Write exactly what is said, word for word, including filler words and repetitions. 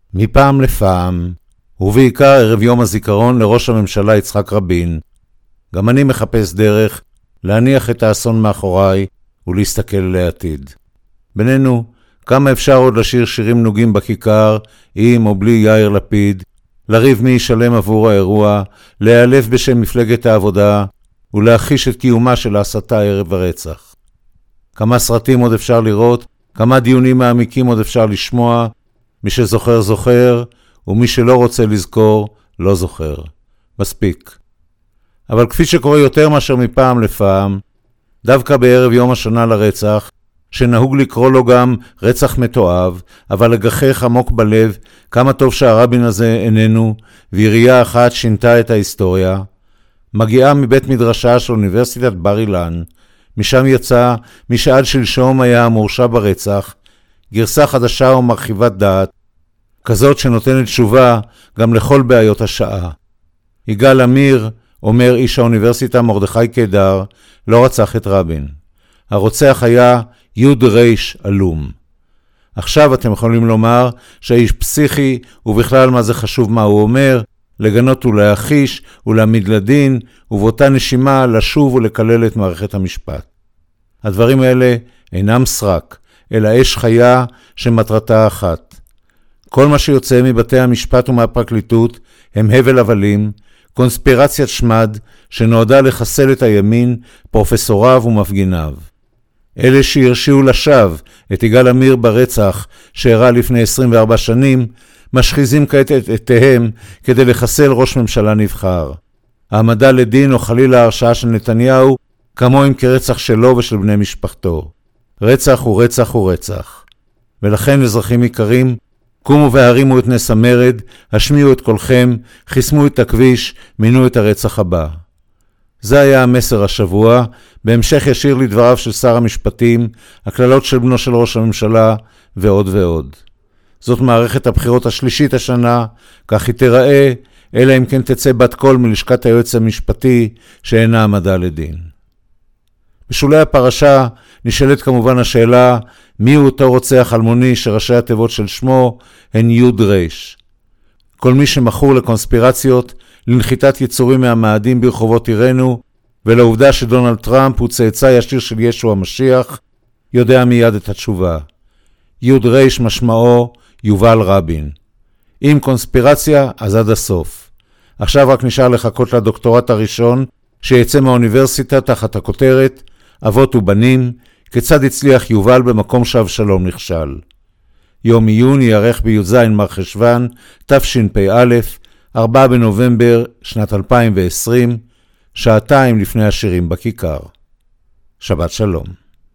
מפעם לפעם, ובעיקר ערב יום הזיכרון לראש הממשלה יצחק רבין, גם אני מחפש דרך להניח את האסון מאחוריי ולהסתכל לעתיד. בינינו, כמה אפשר עוד לשיר שירים נוגים בכיכר, עם או בלי יאיר לפיד, לריב מי ישלם עבור האירוע, להיעלב בשם מפלגת העבודה, ולהכחיש את קיומה של ההסתה ערב הרצח. כמה סרטים עוד אפשר לראות, כמה דיונים מעמיקים עוד אפשר לשמוע, מי שזוכר זוכר, ומי שלא רוצה לזכור לא זוכר. מספיק. אבל כפי שקורה יותר מאשר מפעם לפעם, דווקא בערב יום השנה לרצח, שנהוג לקרוא לו גם רצח מתועב, אבל לגחך עמוק בלב כמה טוב שהרבין הזה איננו, וירייה אחת שינתה את ההיסטוריה, מגיעה מבית מדרשה של אוניברסיטת בר אילן, משם יצא מי שעד שלשום היה המורשע ברצח, גרסה חדשה ומרחיבת דעת, כזאת שנותנת תשובה גם לכל בעיות השעה. יגאל עמיר, אומר איש האוניברסיטה מרדכי קדר, לא רצח את רבין. הרוצח היה יוד ריש אלום. עכשיו אתם יכולים לומר שהאיש פסיכי, ובכלל מה זה חשוב מה הוא אומר, לגנות ולהכחיש ולהעמיד לדין, ובאותה נשימה לשוב ולקלל את מערכת המשפט. הדברים האלה אינם סרק, אלא אש חיה שמטרתה אחת. כל מה שיוצא מבתי המשפט ומהפרקליטות הם הבל הבלים, קונספירציית שמד שנועדה לחסל את הימין, פרופסוריו ומפגיניו. אלה שהרשיעו לשווא את יגאל עמיר ברצח שאירע לפני עשרים וארבע שנים, משחיזים כעת את עתיהם כדי לחסל ראש ממשלה נבחר. העמדה לדין או חלילה ההרשעה של נתניהו כמוהם כרצח שלו ושל בני משפחתו. רצח הוא רצח הוא רצח. ולכן אזרחים יקרים, קומו והרימו את נס המרד, השמיעו את קולכם, חסמו את הכביש, מינו את הרצח הבא. זה היה המסר השבוע, בהמשך ישיר לדבריו של שר המשפטים, הכללות של בנו של ראש הממשלה ועוד ועוד. זאת מערכת הבחירות השלישית השנה, כך היא תיראה, אלא אם כן תצא בת קול מלשכת היועץ המשפטי שאינה העמדה לדין. בשולי הפרשה נשאלת כמובן השאלה, מי הוא אותו רוצח אלמוני שראשי התיבות של שמו הן יוד ריש. כל מי שמכור לקונספירציות, לנחיתת יצורים מהמאדים ברחובות עירנו, ולעובדה שדונלד טראמפ הוא צאצא ישיר של ישו המשיח, יודע מיד את התשובה. יוד ריש משמעו יובל רבין. אם קונספירציה, אז עד הסוף. עכשיו רק נשאר לחכות לדוקטורט הראשון, שיצא מהאוניברסיטה תחת הכותרת, אבות ובנים, כיצד הצליח יובל במקום שאבשלום נכשל. יום עיון יערך בי"ז מרחשוון, תשפ"א, ארבעה בנובמבר שנת אלפיים ועשרים, שעתיים לפני השירים בכיכר. שבת שלום.